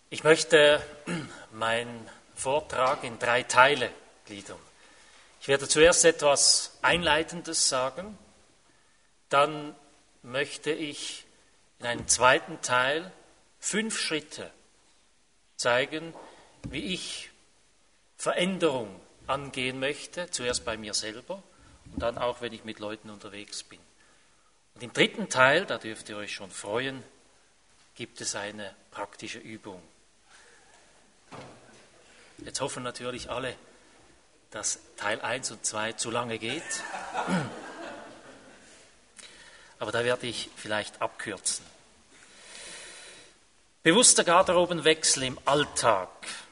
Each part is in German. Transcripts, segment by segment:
Ich möchte meinen Vortrag in 3 Teile gliedern. Ich werde zuerst etwas Einleitendes sagen, dann möchte ich in einem zweiten Teil 5 Schritte zeigen, wie ich Veränderung angehen möchte, zuerst bei mir selber und dann auch, wenn ich mit Leuten unterwegs bin. Und im dritten Teil, da dürft ihr euch schon freuen, gibt es eine praktische Übung. Jetzt hoffen natürlich alle, dass Teil 1 und 2 zu lange geht. Aber da werde ich vielleicht abkürzen. Bewusster Garderobenwechsel im Alltag.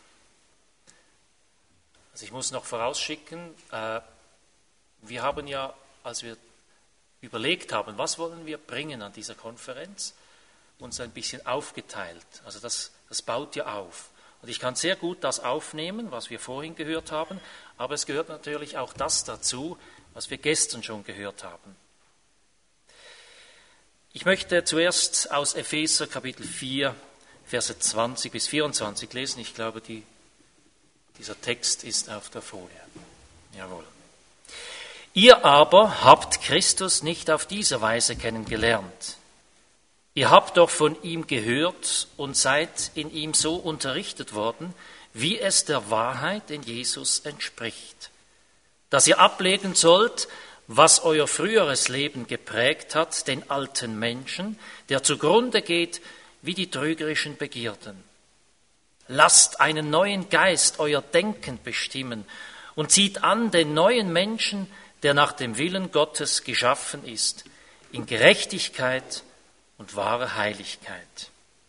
Also ich muss noch vorausschicken, wir haben ja, als wir überlegt haben, was wollen wir bringen an dieser Konferenz, uns ein bisschen aufgeteilt. Also das baut ja auf. Und ich kann sehr gut das aufnehmen, was wir vorhin gehört haben, aber es gehört natürlich auch das dazu, was wir gestern schon gehört haben. Ich möchte zuerst aus Epheser Kapitel 4, Verse 20 bis 24 lesen. Ich glaube, dieser Text ist auf der Folie. Jawohl. Ihr aber habt Christus nicht auf diese Weise kennengelernt. Ihr habt doch von ihm gehört und seid in ihm so unterrichtet worden, wie es der Wahrheit in Jesus entspricht. Dass ihr ablegen sollt, was euer früheres Leben geprägt hat, den alten Menschen, der zugrunde geht wie die trügerischen Begierden. Lasst einen neuen Geist euer Denken bestimmen und zieht an den neuen Menschen, der nach dem Willen Gottes geschaffen ist, in Gerechtigkeit und wahre Heiligkeit.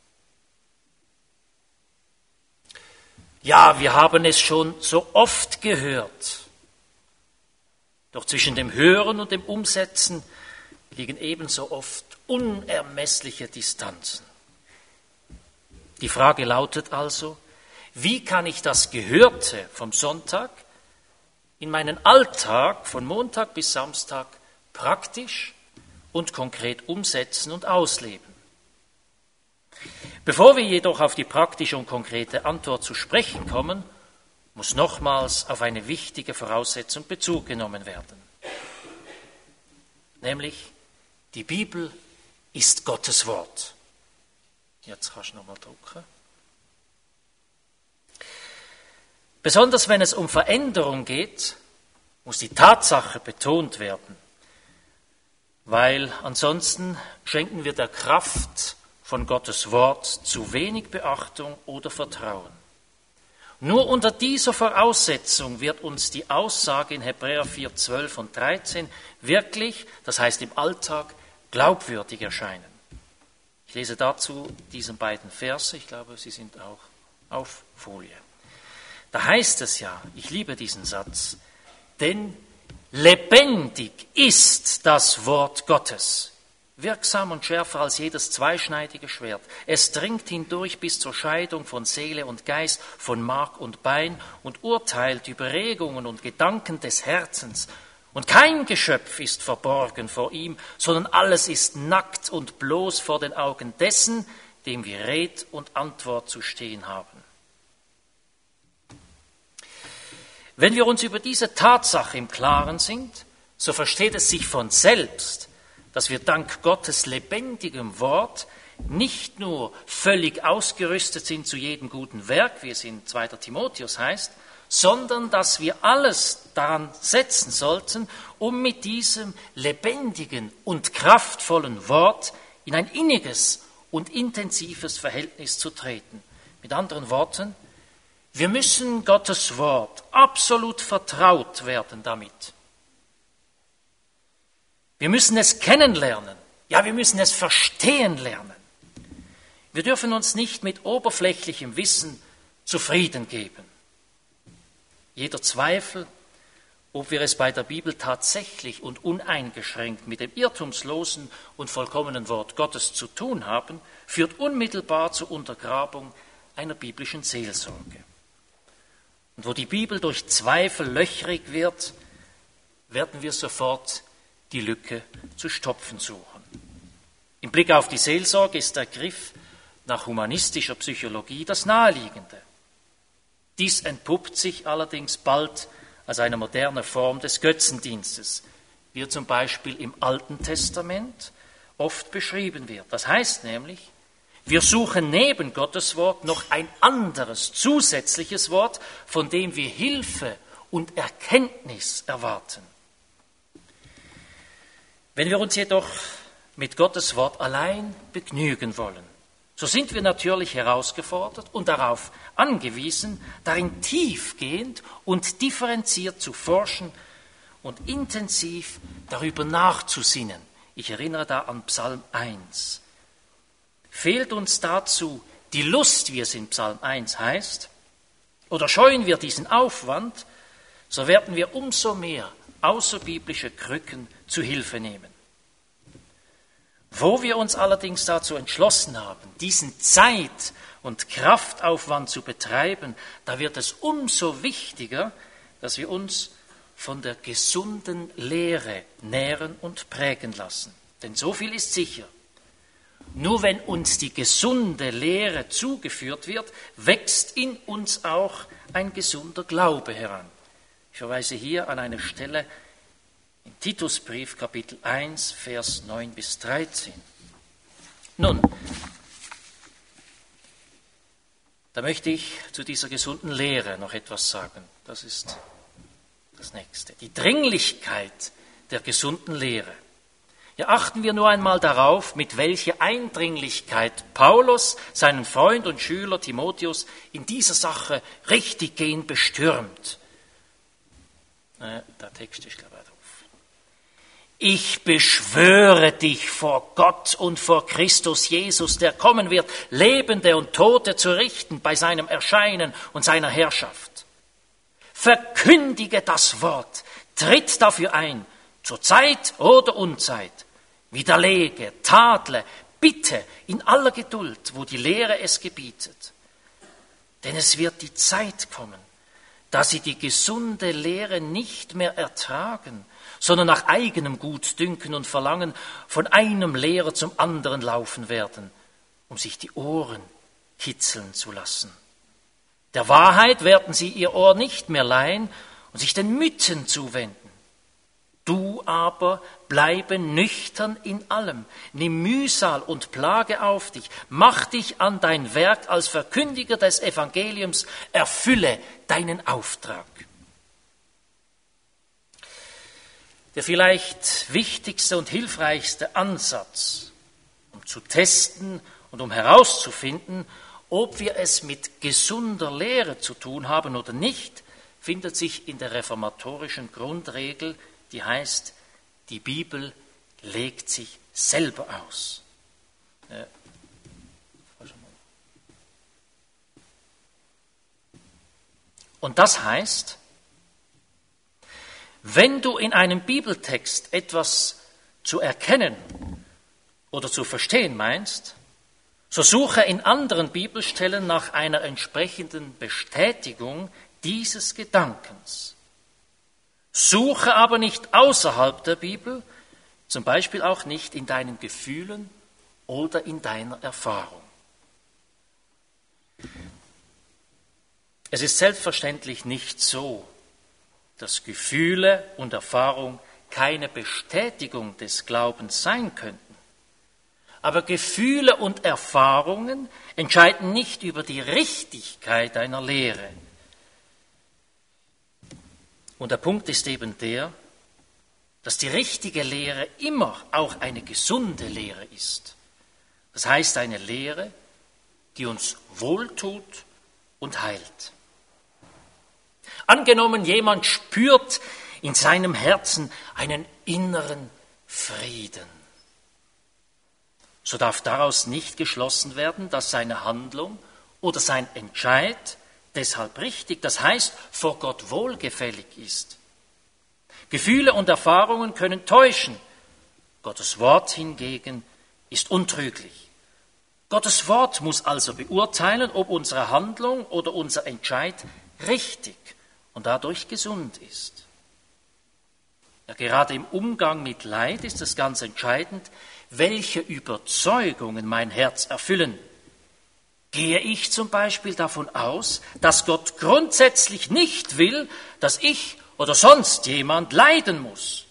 Ja, wir haben es schon so oft gehört. Doch zwischen dem Hören und dem Umsetzen liegen ebenso oft unermessliche Distanzen. Die Frage lautet also, wie kann ich das Gehörte vom Sonntag in meinen Alltag von Montag bis Samstag praktisch und konkret umsetzen und ausleben? Bevor wir jedoch auf die praktische und konkrete Antwort zu sprechen kommen, muss nochmals auf eine wichtige Voraussetzung Bezug genommen werden. Nämlich, die Bibel ist Gottes Wort. Jetzt kannst du nochmal drucken. Besonders wenn es um Veränderung geht, muss die Tatsache betont werden, weil ansonsten schenken wir der Kraft von Gottes Wort zu wenig Beachtung oder Vertrauen. Nur unter dieser Voraussetzung wird uns die Aussage in Hebräer 4, 12 und 13 wirklich, das heißt im Alltag, glaubwürdig erscheinen. Ich lese dazu diese beiden Verse, ich glaube, sie sind auch auf Folie. Da heißt es ja, ich liebe diesen Satz, denn lebendig ist das Wort Gottes, wirksam und schärfer als jedes zweischneidige Schwert. Es dringt hindurch bis zur Scheidung von Seele und Geist, von Mark und Bein und urteilt über Regungen und Gedanken des Herzens. Und kein Geschöpf ist verborgen vor ihm, sondern alles ist nackt und bloß vor den Augen dessen, dem wir Red und Antwort zu stehen haben. Wenn wir uns über diese Tatsache im Klaren sind, so versteht es sich von selbst, dass wir dank Gottes lebendigem Wort nicht nur völlig ausgerüstet sind zu jedem guten Werk, wie es in 2. Timotheus heißt, sondern dass wir alles daran setzen sollten, um mit diesem lebendigen und kraftvollen Wort in ein inniges und intensives Verhältnis zu treten. Mit anderen Worten, wir müssen Gottes Wort absolut vertraut werden damit. Wir müssen es kennenlernen. Ja, wir müssen es verstehen lernen. Wir dürfen uns nicht mit oberflächlichem Wissen zufrieden geben. Jeder Zweifel, ob wir es bei der Bibel tatsächlich und uneingeschränkt mit dem irrtumslosen und vollkommenen Wort Gottes zu tun haben, führt unmittelbar zur Untergrabung einer biblischen Seelsorge. Und wo die Bibel durch Zweifel löchrig wird, werden wir sofort die Lücke zu stopfen suchen. Im Blick auf die Seelsorge ist der Griff nach humanistischer Psychologie das Naheliegende. Dies entpuppt sich allerdings bald als eine moderne Form des Götzendienstes, wie er zum Beispiel im Alten Testament oft beschrieben wird. Das heißt nämlich, wir suchen neben Gottes Wort noch ein anderes, zusätzliches Wort, von dem wir Hilfe und Erkenntnis erwarten. Wenn wir uns jedoch mit Gottes Wort allein begnügen wollen, so sind wir natürlich herausgefordert und darauf angewiesen, darin tiefgehend und differenziert zu forschen und intensiv darüber nachzusinnen. Ich erinnere da an Psalm 1. Fehlt uns dazu die Lust, wie es in Psalm 1 heißt, oder scheuen wir diesen Aufwand, so werden wir umso mehr außerbiblische Krücken zu Hilfe nehmen. Wo wir uns allerdings dazu entschlossen haben, diesen Zeit- und Kraftaufwand zu betreiben, da wird es umso wichtiger, dass wir uns von der gesunden Lehre nähren und prägen lassen. Denn so viel ist sicher. Nur wenn uns die gesunde Lehre zugeführt wird, wächst in uns auch ein gesunder Glaube heran. Ich verweise hier an eine Stelle im Titusbrief, Kapitel 1, Vers 9 bis 13. Nun, da möchte ich zu dieser gesunden Lehre noch etwas sagen. Das ist das Nächste. Die Dringlichkeit der gesunden Lehre. Ja, achten wir nur einmal darauf, mit welcher Eindringlichkeit Paulus seinen Freund und Schüler Timotheus in dieser Sache richtiggehend bestürmt. Der Text ist, glaube ich, drauf. Ich beschwöre dich vor Gott und vor Christus Jesus, der kommen wird, Lebende und Tote zu richten bei seinem Erscheinen und seiner Herrschaft. Verkündige das Wort, tritt dafür ein, zur Zeit oder Unzeit, widerlege, tadle, bitte in aller Geduld, wo die Lehre es gebietet. Denn es wird die Zeit kommen, da sie die gesunde Lehre nicht mehr ertragen, sondern nach eigenem Gutdünken und Verlangen von einem Lehrer zum anderen laufen werden, um sich die Ohren kitzeln zu lassen. Der Wahrheit werden sie ihr Ohr nicht mehr leihen und sich den Mythen zuwenden. Du aber bleibe nüchtern in allem, nimm Mühsal und Plage auf dich, mach dich an dein Werk als Verkündiger des Evangeliums, erfülle deinen Auftrag. Der vielleicht wichtigste und hilfreichste Ansatz, um zu testen und um herauszufinden, ob wir es mit gesunder Lehre zu tun haben oder nicht, findet sich in der reformatorischen Grundregel, die heißt, die Bibel legt sich selber aus. Und das heißt, wenn du in einem Bibeltext etwas zu erkennen oder zu verstehen meinst, so suche in anderen Bibelstellen nach einer entsprechenden Bestätigung dieses Gedankens. Suche aber nicht außerhalb der Bibel, zum Beispiel auch nicht in deinen Gefühlen oder in deiner Erfahrung. Es ist selbstverständlich nicht so, dass Gefühle und Erfahrung keine Bestätigung des Glaubens sein könnten. Aber Gefühle und Erfahrungen entscheiden nicht über die Richtigkeit einer Lehre. Und der Punkt ist eben der, dass die richtige Lehre immer auch eine gesunde Lehre ist. Das heißt eine Lehre, die uns wohltut und heilt. Angenommen, jemand spürt in seinem Herzen einen inneren Frieden, so darf daraus nicht geschlossen werden, dass seine Handlung oder sein Entscheid deshalb richtig, das heißt vor Gott wohlgefällig ist. Gefühle und Erfahrungen können täuschen, Gottes Wort hingegen ist untrüglich. Gottes Wort muss also beurteilen, ob unsere Handlung oder unser Entscheid richtig und dadurch gesund ist. Ja, gerade im Umgang mit Leid ist es ganz entscheidend, welche Überzeugungen mein Herz erfüllen, Gehe ich zum Beispiel davon aus, dass Gott grundsätzlich nicht will, dass ich oder sonst jemand leiden muss?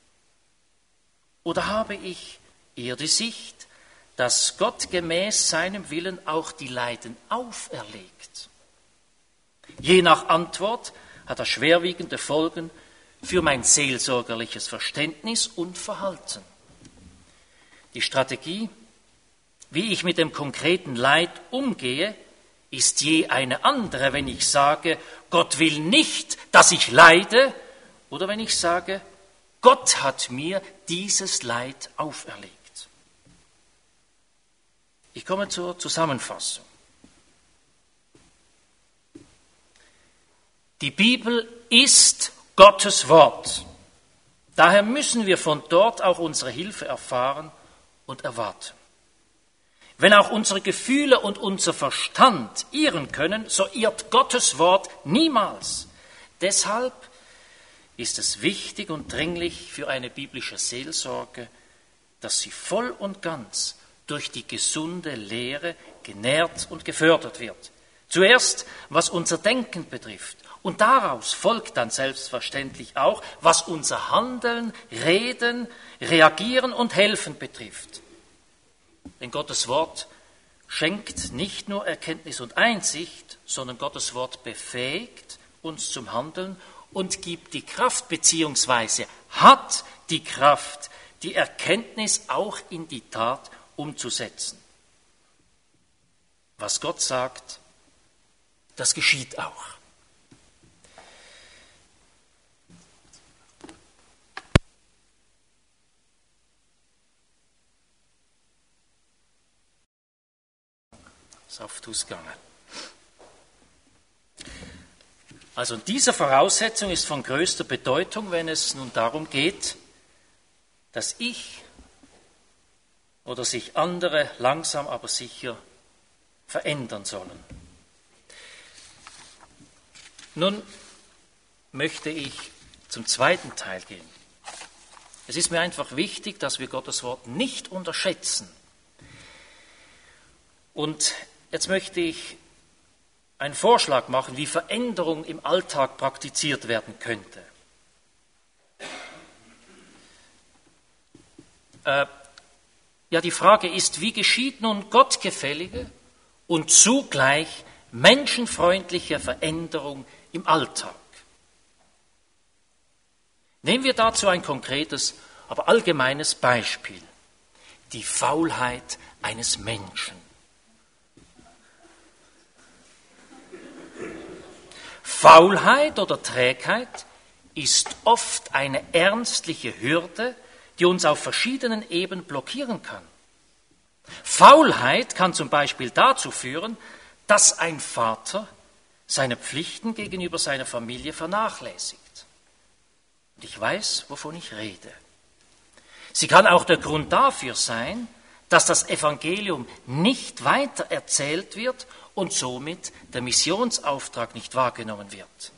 Oder habe ich eher die Sicht, dass Gott gemäß seinem Willen auch die Leiden auferlegt? Je nach Antwort hat er schwerwiegende Folgen für mein seelsorgerliches Verständnis und Verhalten. Die Strategie, wie ich mit dem konkreten Leid umgehe, ist je eine andere, wenn ich sage, Gott will nicht, dass ich leide, oder wenn ich sage, Gott hat mir dieses Leid auferlegt. Ich komme zur Zusammenfassung. Die Bibel ist Gottes Wort. Daher müssen wir von dort auch unsere Hilfe erfahren und erwarten. Wenn auch unsere Gefühle und unser Verstand irren können, so irrt Gottes Wort niemals. Deshalb ist es wichtig und dringlich für eine biblische Seelsorge, dass sie voll und ganz durch die gesunde Lehre genährt und gefördert wird. Zuerst, was unser Denken betrifft. Und daraus folgt dann selbstverständlich auch, was unser Handeln, Reden, Reagieren und Helfen betrifft. Denn Gottes Wort schenkt nicht nur Erkenntnis und Einsicht, sondern Gottes Wort befähigt uns zum Handeln und gibt die Kraft beziehungsweise hat die Kraft, die Erkenntnis auch in die Tat umzusetzen. Was Gott sagt, das geschieht auch. Saft ausgegangen. Also diese Voraussetzung ist von größter Bedeutung, wenn es nun darum geht, dass ich oder sich andere langsam aber sicher verändern sollen. Nun möchte ich zum zweiten Teil gehen. Es ist mir einfach wichtig, dass wir Gottes Wort nicht unterschätzen. Und jetzt möchte ich einen Vorschlag machen, wie Veränderung im Alltag praktiziert werden könnte. Die Frage ist, wie geschieht nun gottgefällige und zugleich menschenfreundliche Veränderung im Alltag? Nehmen wir dazu ein konkretes, aber allgemeines Beispiel. Die Faulheit eines Menschen. Faulheit oder Trägheit ist oft eine ernstliche Hürde, die uns auf verschiedenen Ebenen blockieren kann. Faulheit kann zum Beispiel dazu führen, dass ein Vater seine Pflichten gegenüber seiner Familie vernachlässigt. Und ich weiß, wovon ich rede. Sie kann auch der Grund dafür sein, dass das Evangelium nicht weiter erzählt wird und somit der Missionsauftrag nicht wahrgenommen wird.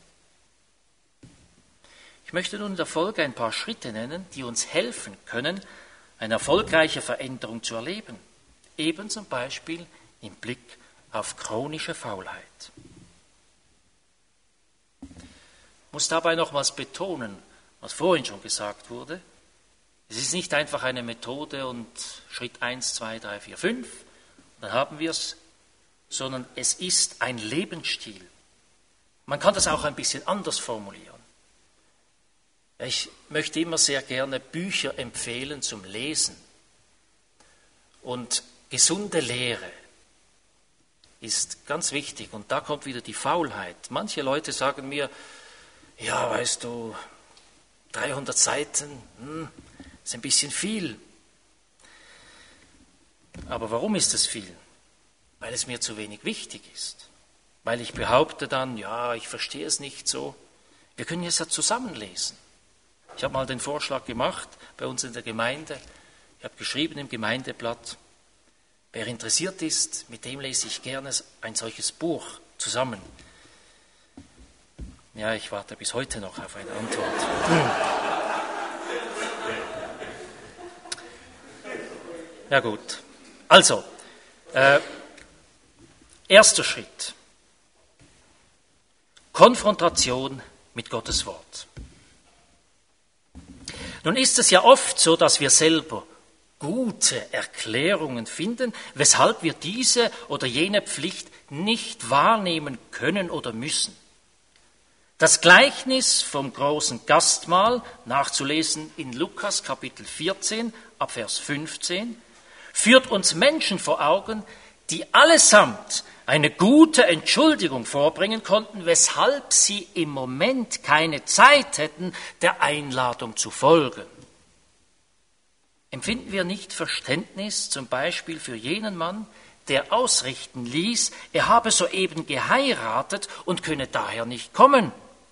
Ich möchte nun in der Folge ein paar Schritte nennen, die uns helfen können, eine erfolgreiche Veränderung zu erleben. Eben zum Beispiel im Blick auf chronische Faulheit. Ich muss dabei nochmals betonen, was vorhin schon gesagt wurde. Es ist nicht einfach eine Methode und Schritt 1, 2, 3, 4, 5, dann haben wir es, sondern es ist ein Lebensstil. Man kann das auch ein bisschen anders formulieren. Ich möchte immer sehr gerne Bücher empfehlen zum Lesen. Und gesunde Lehre ist ganz wichtig. Und da kommt wieder die Faulheit. Manche Leute sagen mir, ja, weißt du, 300 Seiten, ist ein bisschen viel. Aber warum ist es viel? Weil es mir zu wenig wichtig ist. Weil ich behaupte dann, ja, ich verstehe es nicht so. Wir können es ja zusammenlesen. Ich habe mal den Vorschlag gemacht bei uns in der Gemeinde. Ich habe geschrieben im Gemeindeblatt, wer interessiert ist, mit dem lese ich gerne ein solches Buch zusammen. Ja, ich warte bis heute noch auf eine Antwort. Ja gut, also, Erster Schritt. Konfrontation mit Gottes Wort. Nun ist es ja oft so, dass wir selber gute Erklärungen finden, weshalb wir diese oder jene Pflicht nicht wahrnehmen können oder müssen. Das Gleichnis vom großen Gastmahl, nachzulesen in Lukas Kapitel 14 ab Vers 15, führt uns Menschen vor Augen, die allesamt eine gute Entschuldigung vorbringen konnten, weshalb sie im Moment keine Zeit hätten, der Einladung zu folgen. Empfinden wir nicht Verständnis zum Beispiel für jenen Mann, der ausrichten ließ, er habe soeben geheiratet und könne daher nicht kommen?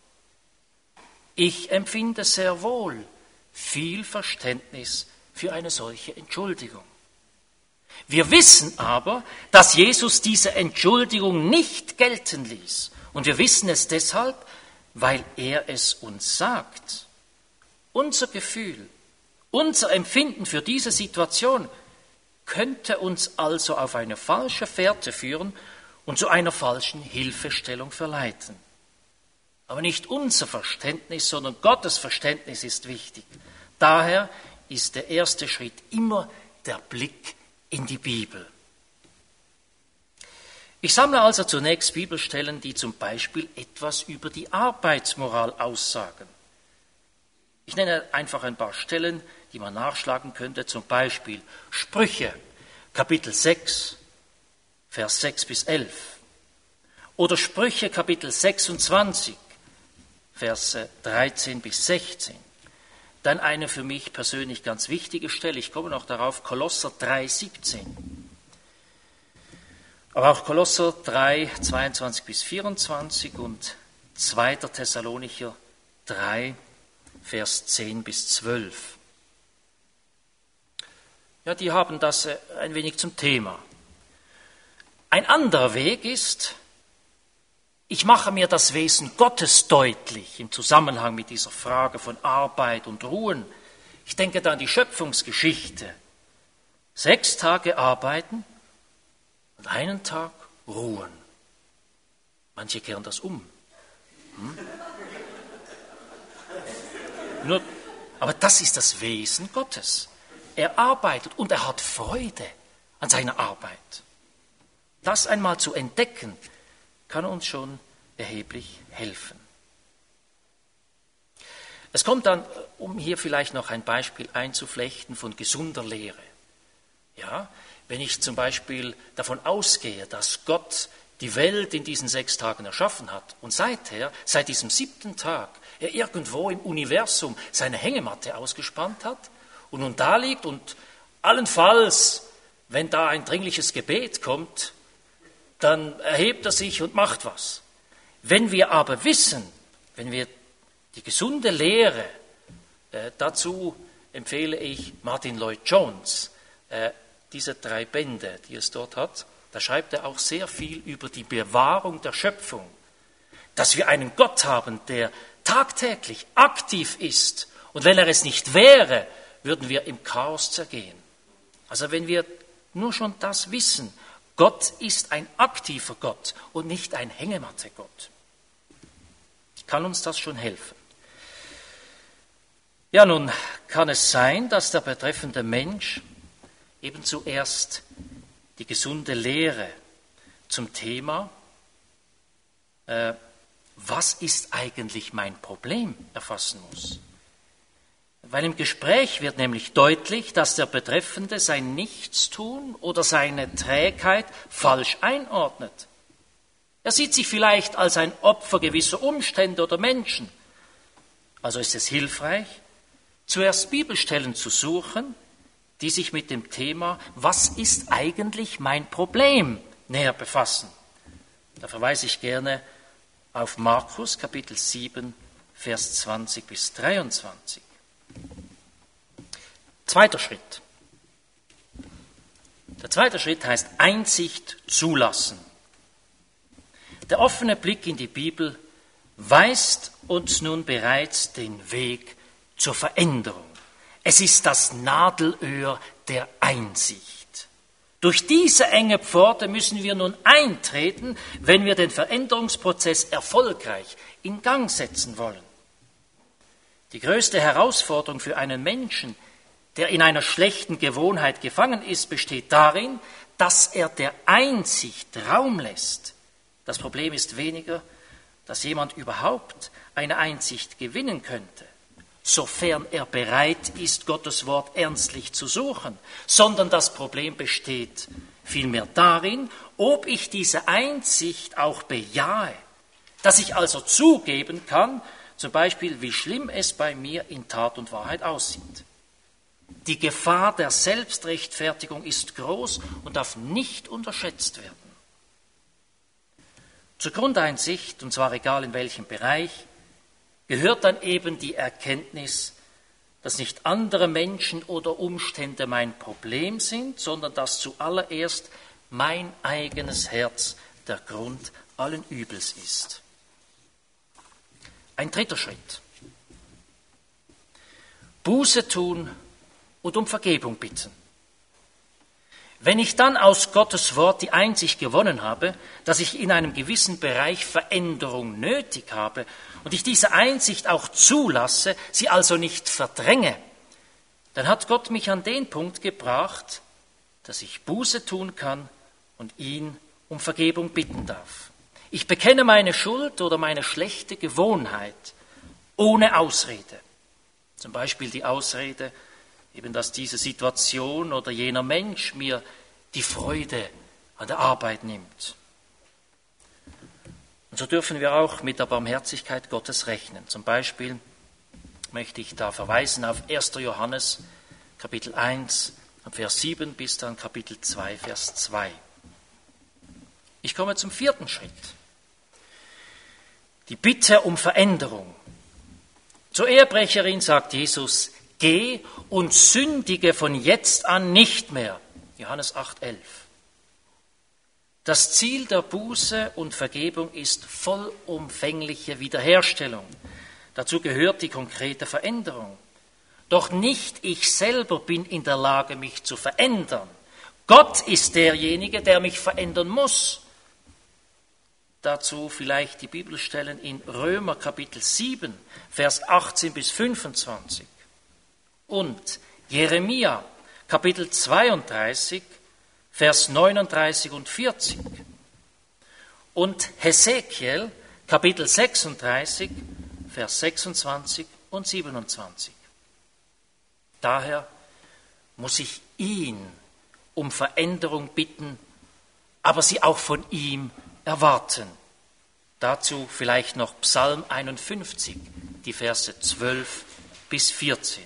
Ich empfinde sehr wohl viel Verständnis für eine solche Entschuldigung. Wir wissen aber, dass Jesus diese Entschuldigung nicht gelten ließ. Und wir wissen es deshalb, weil er es uns sagt. Unser Gefühl, unser Empfinden für diese Situation könnte uns also auf eine falsche Fährte führen und zu einer falschen Hilfestellung verleiten. Aber nicht unser Verständnis, sondern Gottes Verständnis ist wichtig. Daher ist der erste Schritt immer der Blick in die Bibel. Ich sammle also zunächst Bibelstellen, die zum Beispiel etwas über die Arbeitsmoral aussagen. Ich nenne einfach ein paar Stellen, die man nachschlagen könnte, zum Beispiel Sprüche, Kapitel 6, Vers 6 bis 11. Oder Sprüche, Kapitel 26, Verse 13 bis 16. Dann eine für mich persönlich ganz wichtige Stelle, ich komme noch darauf, Kolosser 3, 17. Aber auch Kolosser 3, 22 bis 24 und 2. Thessalonicher 3, Vers 10 bis 12. Ja, die haben das ein wenig zum Thema. Ein anderer Weg ist, ich mache mir das Wesen Gottes deutlich im Zusammenhang mit dieser Frage von Arbeit und Ruhen. Ich denke da an die Schöpfungsgeschichte. 6 Tage arbeiten und einen Tag ruhen. Manche kehren das um. Aber das ist das Wesen Gottes. Er arbeitet und er hat Freude an seiner Arbeit. Das einmal zu entdecken, kann uns schon erheblich helfen. Es kommt dann, um hier vielleicht noch ein Beispiel einzuflechten, von gesunder Lehre. Ja, wenn ich zum Beispiel davon ausgehe, dass Gott die Welt in diesen 6 Tagen erschaffen hat und seither, seit diesem 7. Tag, er irgendwo im Universum seine Hängematte ausgespannt hat und nun da liegt und allenfalls, wenn da ein dringliches Gebet kommt, dann erhebt er sich und macht was. Wenn wir aber wissen, wenn wir die gesunde Lehre, dazu empfehle ich Martin Lloyd-Jones, diese 3 Bände, die es dort hat, da schreibt er auch sehr viel über die Bewahrung der Schöpfung, dass wir einen Gott haben, der tagtäglich aktiv ist und wenn er es nicht wäre, würden wir im Chaos zergehen. Also wenn wir nur schon das wissen, Gott ist ein aktiver Gott und nicht ein Hängematte-Gott. Kann uns das schon helfen? Ja, nun kann es sein, dass der betreffende Mensch eben zuerst die gesunde Lehre zum Thema, was ist eigentlich mein Problem, erfassen muss. Weil im Gespräch wird nämlich deutlich, dass der Betreffende sein Nichtstun oder seine Trägheit falsch einordnet. Er sieht sich vielleicht als ein Opfer gewisser Umstände oder Menschen. Also ist es hilfreich, zuerst Bibelstellen zu suchen, die sich mit dem Thema, was ist eigentlich mein Problem, näher befassen. Da verweise ich gerne auf Markus Kapitel 7, Vers 20 bis 23. Zweiter Schritt. Der zweite Schritt heißt Einsicht zulassen. Der offene Blick in die Bibel weist uns nun bereits den Weg zur Veränderung. Es ist das Nadelöhr der Einsicht. Durch diese enge Pforte müssen wir nun eintreten, wenn wir den Veränderungsprozess erfolgreich in Gang setzen wollen. Die größte Herausforderung für einen Menschen, der in einer schlechten Gewohnheit gefangen ist, besteht darin, dass er der Einsicht Raum lässt. Das Problem ist weniger, dass jemand überhaupt eine Einsicht gewinnen könnte, sofern er bereit ist, Gottes Wort ernstlich zu suchen, sondern das Problem besteht vielmehr darin, ob ich diese Einsicht auch bejahe, dass ich also zugeben kann, zum Beispiel, wie schlimm es bei mir in Tat und Wahrheit aussieht. Die Gefahr der Selbstrechtfertigung ist groß und darf nicht unterschätzt werden. Zur Grundeinsicht, und zwar egal in welchem Bereich, gehört dann eben die Erkenntnis, dass nicht andere Menschen oder Umstände mein Problem sind, sondern dass zuallererst mein eigenes Herz der Grund allen Übels ist. Ein dritter Schritt. Buße tun und um Vergebung bitten. Wenn ich dann aus Gottes Wort die Einsicht gewonnen habe, dass ich in einem gewissen Bereich Veränderung nötig habe und ich diese Einsicht auch zulasse, sie also nicht verdränge, dann hat Gott mich an den Punkt gebracht, dass ich Buße tun kann und ihn um Vergebung bitten darf. Ich bekenne meine Schuld oder meine schlechte Gewohnheit ohne Ausrede. Zum Beispiel die Ausrede, eben dass diese Situation oder jener Mensch mir die Freude an der Arbeit nimmt. Und so dürfen wir auch mit der Barmherzigkeit Gottes rechnen. Zum Beispiel möchte ich da verweisen auf 1. Johannes, Kapitel 1, Vers 7 bis dann Kapitel 2, Vers 2. Ich komme zum vierten Schritt. Die Bitte um Veränderung. Zur Ehebrecherin sagt Jesus, geh und sündige von jetzt an nicht mehr. Johannes 8,11. Das Ziel der Buße und Vergebung ist vollumfängliche Wiederherstellung. Dazu gehört die konkrete Veränderung. Doch nicht ich selber bin in der Lage, mich zu verändern. Gott ist derjenige, der mich verändern muss. Dazu vielleicht die Bibelstellen in Römer Kapitel 7, Vers 18 bis 25 und Jeremia Kapitel 32, Vers 39 und 40 und Hesekiel Kapitel 36, Vers 26 und 27. Daher muss ich ihn um Veränderung bitten, aber sie auch von ihm erwarten. Dazu vielleicht noch Psalm 51, die Verse 12 bis 14.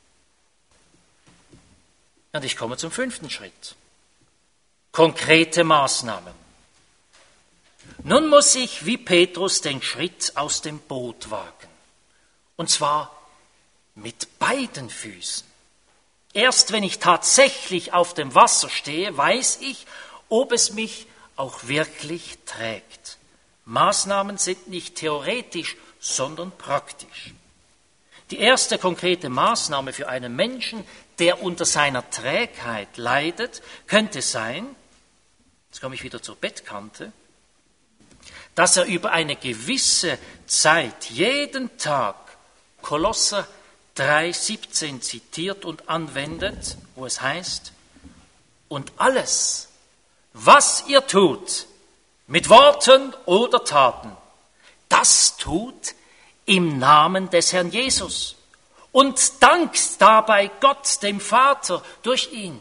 Und ich komme zum fünften Schritt. Konkrete Maßnahmen. Nun muss ich wie Petrus den Schritt aus dem Boot wagen. Und zwar mit beiden Füßen. Erst wenn ich tatsächlich auf dem Wasser stehe, weiß ich, ob es mich auch wirklich trägt. Maßnahmen sind nicht theoretisch, sondern praktisch. Die erste konkrete Maßnahme für einen Menschen, der unter seiner Trägheit leidet, könnte sein, jetzt komme ich wieder zur Bettkante, dass er über eine gewisse Zeit jeden Tag Kolosser 3,17 zitiert und anwendet, wo es heißt, und alles, was ihr tut, mit Worten oder Taten, das tut im Namen des Herrn Jesus und dankt dabei Gott, dem Vater, durch ihn.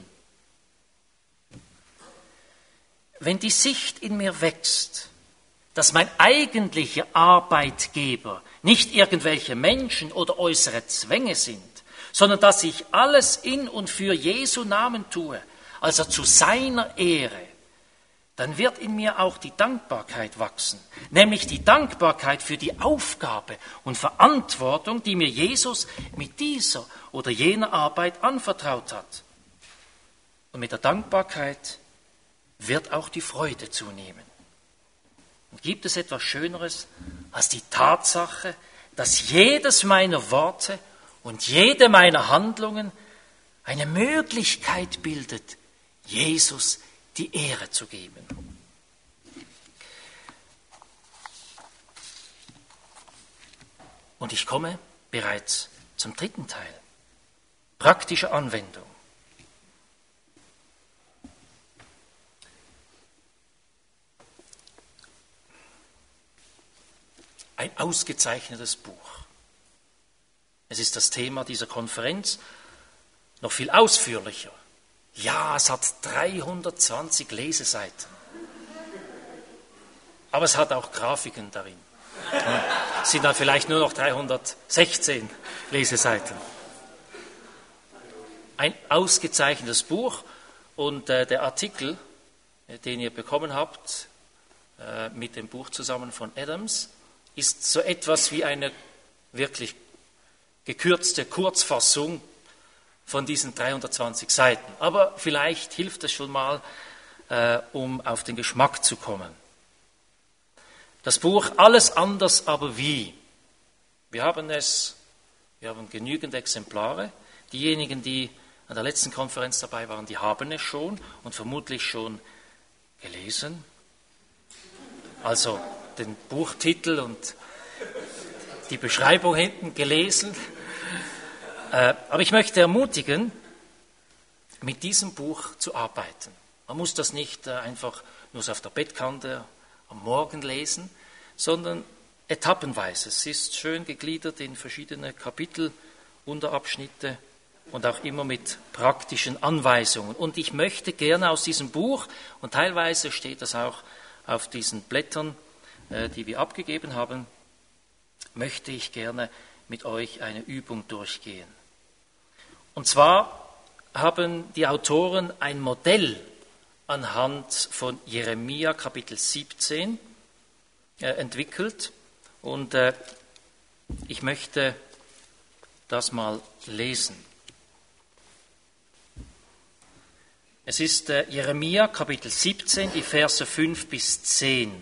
Wenn die Sicht in mir wächst, dass mein eigentlicher Arbeitgeber nicht irgendwelche Menschen oder äußere Zwänge sind, sondern dass ich alles in und für Jesu Namen tue, also zu seiner Ehre, dann wird in mir auch die Dankbarkeit wachsen, nämlich die Dankbarkeit für die Aufgabe und Verantwortung, die mir Jesus mit dieser oder jener Arbeit anvertraut hat. Und mit der Dankbarkeit wird auch die Freude zunehmen. Und gibt es etwas Schöneres als die Tatsache, dass jedes meiner Worte und jede meiner Handlungen eine Möglichkeit bildet, Jesus die Ehre zu geben. Und ich komme bereits zum dritten Teil. Praktische Anwendung. Ein ausgezeichnetes Buch. Es ist das Thema dieser Konferenz, noch viel ausführlicher. Ja, es hat 320 Leseseiten. Aber es hat auch Grafiken darin. Es sind dann vielleicht nur noch 316 Leseseiten. Ein ausgezeichnetes Buch und der Artikel, den ihr bekommen habt, mit dem Buch zusammen von Adams, ist so etwas wie eine wirklich gekürzte Kurzfassung von diesen 320 Seiten. Aber vielleicht hilft es schon mal, um auf den Geschmack zu kommen. Das Buch Alles anders, aber wie? Wir haben genügend Exemplare. Diejenigen, die an der letzten Konferenz dabei waren, die haben es schon und vermutlich schon gelesen. Also den Buchtitel und die Beschreibung hinten gelesen. Aber ich möchte ermutigen, mit diesem Buch zu arbeiten. Man muss das nicht einfach nur so auf der Bettkante am Morgen lesen, sondern etappenweise. Es ist schön gegliedert in verschiedene Kapitel, Unterabschnitte und auch immer mit praktischen Anweisungen. Und ich möchte gerne aus diesem Buch, und teilweise steht das auch auf diesen Blättern, die wir abgegeben haben, möchte ich gerne mit euch eine Übung durchgehen. Und zwar haben die Autoren ein Modell anhand von Jeremia Kapitel 17 entwickelt und ich möchte das mal lesen. Es ist Jeremia Kapitel 17, die Verse 5 bis 10.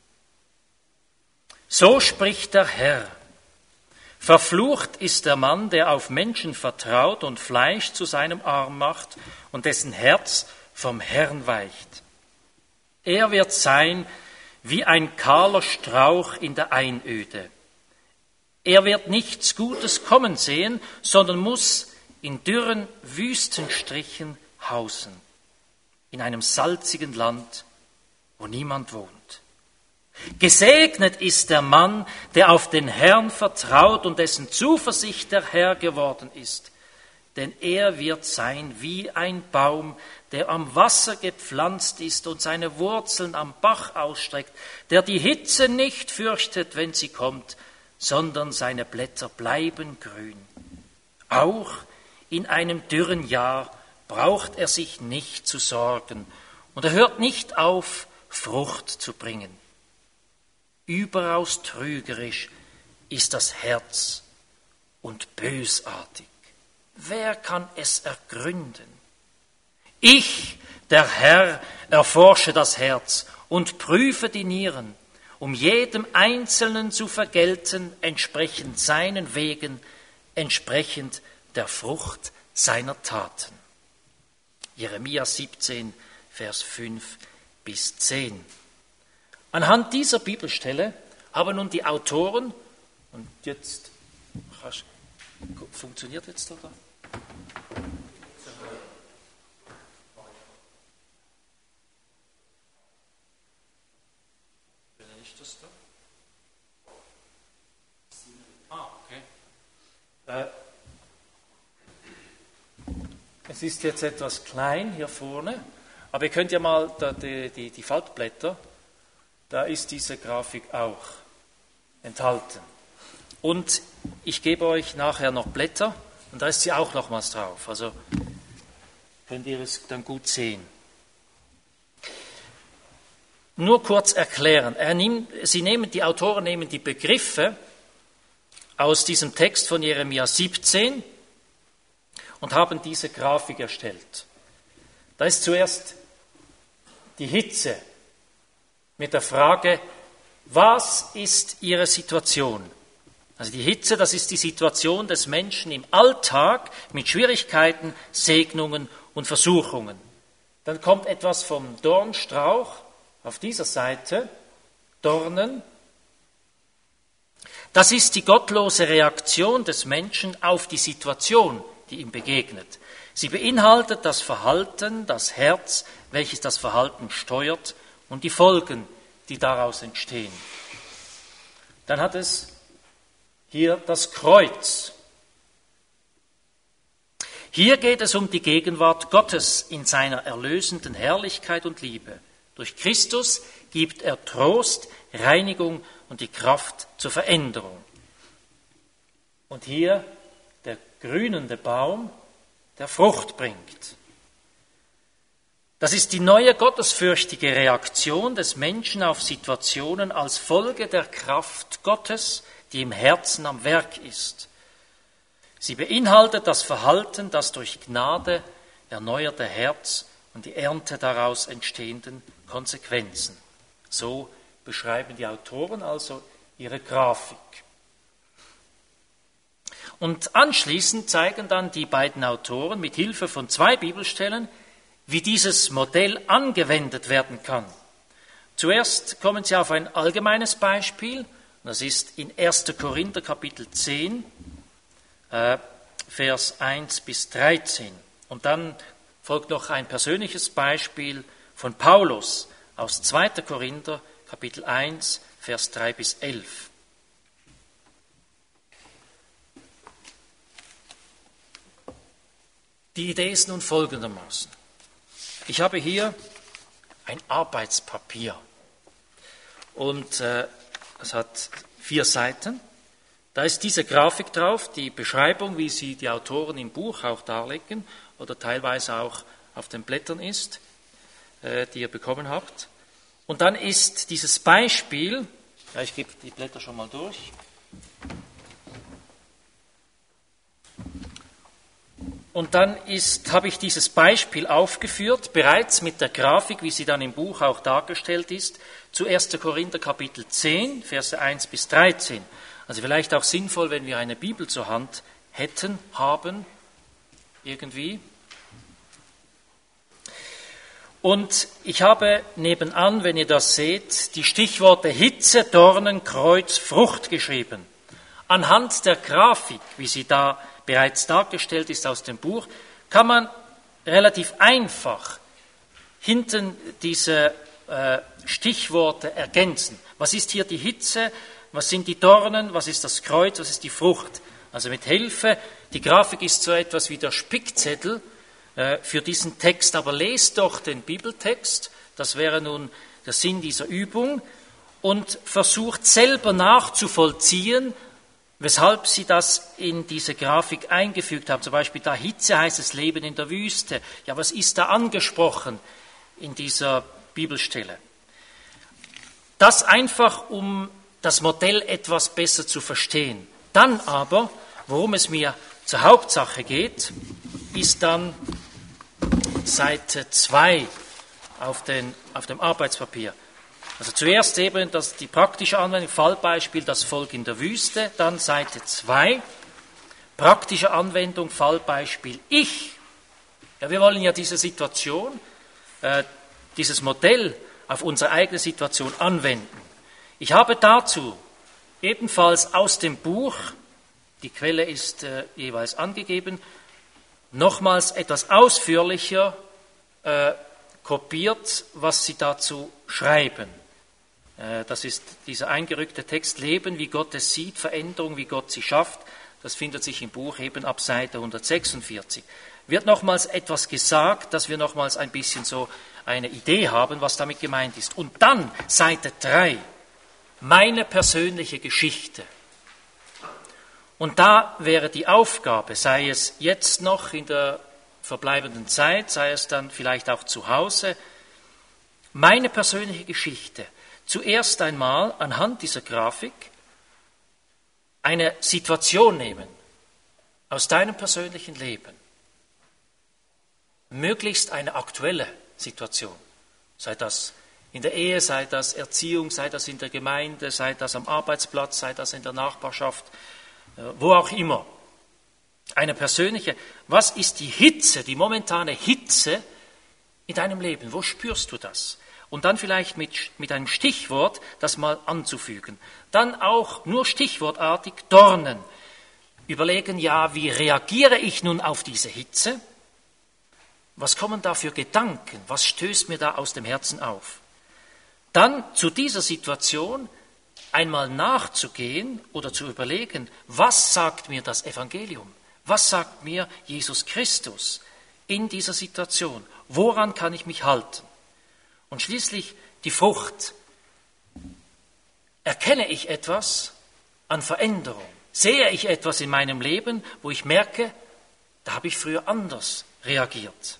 So spricht der Herr: Verflucht ist der Mann, der auf Menschen vertraut und Fleisch zu seinem Arm macht und dessen Herz vom Herrn weicht. Er wird sein wie ein kahler Strauch in der Einöde. Er wird nichts Gutes kommen sehen, sondern muss in dürren Wüstenstrichen hausen, in einem salzigen Land, wo niemand wohnt. Gesegnet ist der Mann, der auf den Herrn vertraut und dessen Zuversicht der Herr geworden ist. Denn er wird sein wie ein Baum, der am Wasser gepflanzt ist und seine Wurzeln am Bach ausstreckt, der die Hitze nicht fürchtet, wenn sie kommt, sondern seine Blätter bleiben grün. Auch in einem dürren Jahr braucht er sich nicht zu sorgen und er hört nicht auf, Frucht zu bringen. Überaus trügerisch ist das Herz und bösartig. Wer kann es ergründen? Ich, der Herr, erforsche das Herz und prüfe die Nieren, um jedem Einzelnen zu vergelten, entsprechend seinen Wegen, entsprechend der Frucht seiner Taten. Jeremia 17, Vers 5 bis 10. Anhand dieser Bibelstelle haben nun die Autoren, und jetzt, funktioniert jetzt oder? Ist das da? Okay. Es ist jetzt etwas klein hier vorne, aber ihr könnt ja mal die Faltblätter, da ist diese Grafik auch enthalten. Und ich gebe euch nachher noch Blätter und da ist sie auch nochmals drauf. Also könnt ihr es dann gut sehen. Nur kurz erklären. Die Autoren nehmen die Begriffe aus diesem Text von Jeremia 17 und haben diese Grafik erstellt. Da ist zuerst die Hitze mit der Frage, was ist ihre Situation? Also die Hitze, das ist die Situation des Menschen im Alltag mit Schwierigkeiten, Segnungen und Versuchungen. Dann kommt etwas vom Dornstrauch auf dieser Seite, Dornen. Das ist die gottlose Reaktion des Menschen auf die Situation, die ihm begegnet. Sie beinhaltet das Verhalten, das Herz, welches das Verhalten steuert und die Folgen, die daraus entstehen. Dann hat es hier das Kreuz. Hier geht es um die Gegenwart Gottes in seiner erlösenden Herrlichkeit und Liebe. Durch Christus gibt er Trost, Reinigung und die Kraft zur Veränderung. Und hier der grünende Baum, der Frucht bringt. Das ist die neue gottesfürchtige Reaktion des Menschen auf Situationen als Folge der Kraft Gottes, die im Herzen am Werk ist. Sie beinhaltet das Verhalten, das durch Gnade erneuerte Herz und die Ernte daraus entstehenden Konsequenzen. So beschreiben die Autoren also ihre Grafik. Und anschließend zeigen dann die beiden Autoren mit Hilfe von 2 Bibelstellen, wie dieses Modell angewendet werden kann. Zuerst kommen sie auf ein allgemeines Beispiel, das ist in 1. Korinther Kapitel 10, Vers 1 bis 13. Und dann folgt noch ein persönliches Beispiel von Paulus aus 2. Korinther Kapitel 1, Vers 3 bis 11. Die Idee ist nun folgendermaßen. Ich habe hier ein Arbeitspapier und es hat 4 Seiten. Da ist diese Grafik drauf, die Beschreibung, wie sie die Autoren im Buch auch darlegen oder teilweise auch auf den Blättern ist, die ihr bekommen habt. Und dann ist dieses Beispiel, ja, ich gebe die Blätter schon mal durch. Und dann habe ich dieses Beispiel aufgeführt, bereits mit der Grafik, wie sie dann im Buch auch dargestellt ist, zu 1. Korinther Kapitel 10, Verse 1 bis 13. Also vielleicht auch sinnvoll, wenn wir eine Bibel zur Hand haben, irgendwie. Und ich habe nebenan, wenn ihr das seht, die Stichworte Hitze, Dornen, Kreuz, Frucht geschrieben. Anhand der Grafik, wie sie da bereits dargestellt ist aus dem Buch, kann man relativ einfach hinten diese Stichworte ergänzen. Was ist hier die Hitze? Was sind die Dornen? Was ist das Kreuz? Was ist die Frucht? Also mit Hilfe, die Grafik ist so etwas wie der Spickzettel für diesen Text, aber lest doch den Bibeltext, das wäre nun der Sinn dieser Übung, und versucht selber nachzuvollziehen, weshalb sie das in diese Grafik eingefügt haben. Zum Beispiel da Hitze heißt es Leben in der Wüste. Ja, was ist da angesprochen in dieser Bibelstelle? Das einfach, um das Modell etwas besser zu verstehen. Dann aber, worum es mir zur Hauptsache geht, ist dann Seite 2 auf dem Arbeitspapier. Also zuerst eben die praktische Anwendung, Fallbeispiel, das Volk in der Wüste, dann Seite 2, praktische Anwendung, Fallbeispiel, ich. Ja, wir wollen ja diese Situation, dieses Modell auf unsere eigene Situation anwenden. Ich habe dazu ebenfalls aus dem Buch, die Quelle ist jeweils angegeben, nochmals etwas ausführlicher kopiert, was sie dazu schreiben. Das ist dieser eingerückte Text, Leben, wie Gott es sieht, Veränderung, wie Gott sie schafft. Das findet sich im Buch eben ab Seite 146. Wird nochmals etwas gesagt, dass wir nochmals ein bisschen so eine Idee haben, was damit gemeint ist. Und dann Seite 3, meine persönliche Geschichte. Und da wäre die Aufgabe, sei es jetzt noch in der verbleibenden Zeit, sei es dann vielleicht auch zu Hause, meine persönliche Geschichte. Zuerst einmal anhand dieser Grafik eine Situation nehmen aus deinem persönlichen Leben. Möglichst eine aktuelle Situation. Sei das in der Ehe, sei das Erziehung, sei das in der Gemeinde, sei das am Arbeitsplatz, sei das in der Nachbarschaft, wo auch immer. Eine persönliche, was ist die Hitze, die momentane Hitze, in deinem Leben? Wo spürst du das? Und dann vielleicht mit einem Stichwort das mal anzufügen. Dann auch nur stichwortartig Dornen. Überlegen, ja, wie reagiere ich nun auf diese Hitze? Was kommen da für Gedanken? Was stößt mir da aus dem Herzen auf? Dann zu dieser Situation einmal nachzugehen oder zu überlegen, was sagt mir das Evangelium? Was sagt mir Jesus Christus in dieser Situation? Woran kann ich mich halten? Und schließlich die Frucht. Erkenne ich etwas an Veränderung? Sehe ich etwas in meinem Leben, wo ich merke, da habe ich früher anders reagiert?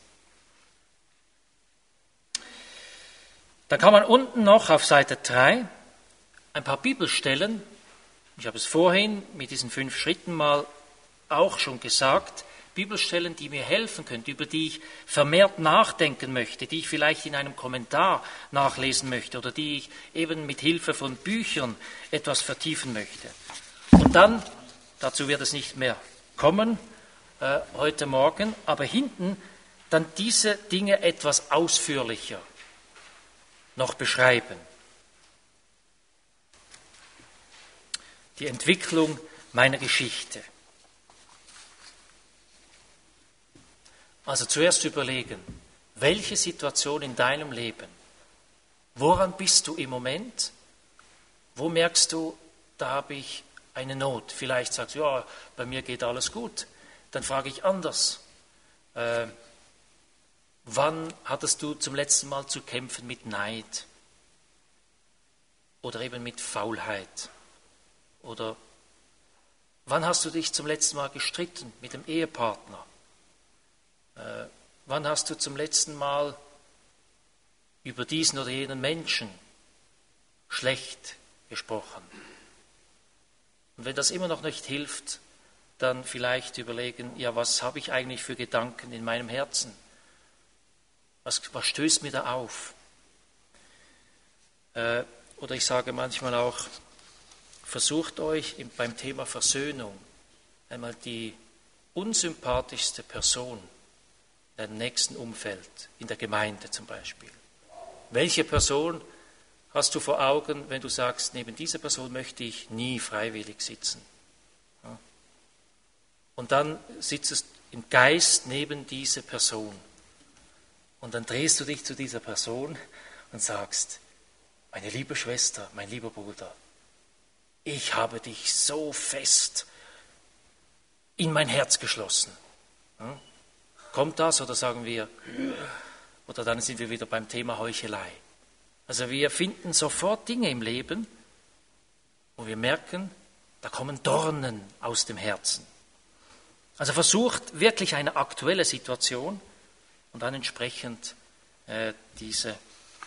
Dann kann man unten noch auf Seite 3 ein paar Bibelstellen, ich habe es vorhin mit diesen 5 Schritten mal auch schon gesagt, Bibelstellen, die mir helfen können, über die ich vermehrt nachdenken möchte, die ich vielleicht in einem Kommentar nachlesen möchte oder die ich eben mit Hilfe von Büchern etwas vertiefen möchte. Und dann, dazu wird es nicht mehr kommen heute Morgen, aber hinten dann diese Dinge etwas ausführlicher noch beschreiben. Die Entwicklung meiner Geschichte. Also zuerst überlegen, welche Situation in deinem Leben, woran bist du im Moment? Wo merkst du, da habe ich eine Not? Vielleicht sagst du, ja, bei mir geht alles gut. Dann frage ich anders. Wann hattest du zum letzten Mal zu kämpfen mit Neid? Oder eben mit Faulheit? Oder wann hast du dich zum letzten Mal gestritten mit dem Ehepartner? Wann hast du zum letzten Mal über diesen oder jenen Menschen schlecht gesprochen? Und wenn das immer noch nicht hilft, dann vielleicht überlegen, ja, was habe ich eigentlich für Gedanken in meinem Herzen? Was stößt mir da auf? Oder ich sage manchmal auch, versucht euch beim Thema Versöhnung einmal die unsympathischste Person in deinem nächsten Umfeld, in der Gemeinde zum Beispiel. Welche Person hast du vor Augen, wenn du sagst, neben dieser Person möchte ich nie freiwillig sitzen? Ja. Und dann sitzt du im Geist neben diese Person. Und dann drehst du dich zu dieser Person und sagst, meine liebe Schwester, mein lieber Bruder, ich habe dich so fest in mein Herz geschlossen. Ja. Kommt das oder sagen wir, oder dann sind wir wieder beim Thema Heuchelei. Also wir finden sofort Dinge im Leben, wo wir merken, da kommen Dornen aus dem Herzen. Also versucht wirklich eine aktuelle Situation und dann entsprechend diese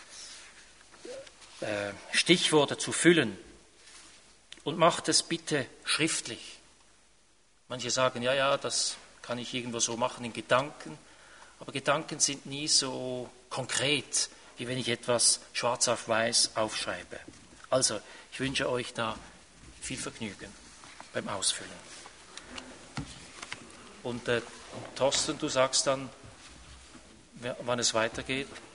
Stichworte zu füllen. Und macht es bitte schriftlich. Manche sagen, ja, das kann ich irgendwo so machen in Gedanken, aber Gedanken sind nie so konkret, wie wenn ich etwas schwarz auf weiß aufschreibe. Also, ich wünsche euch da viel Vergnügen beim Ausfüllen. Und Thorsten, du sagst dann, wann es weitergeht.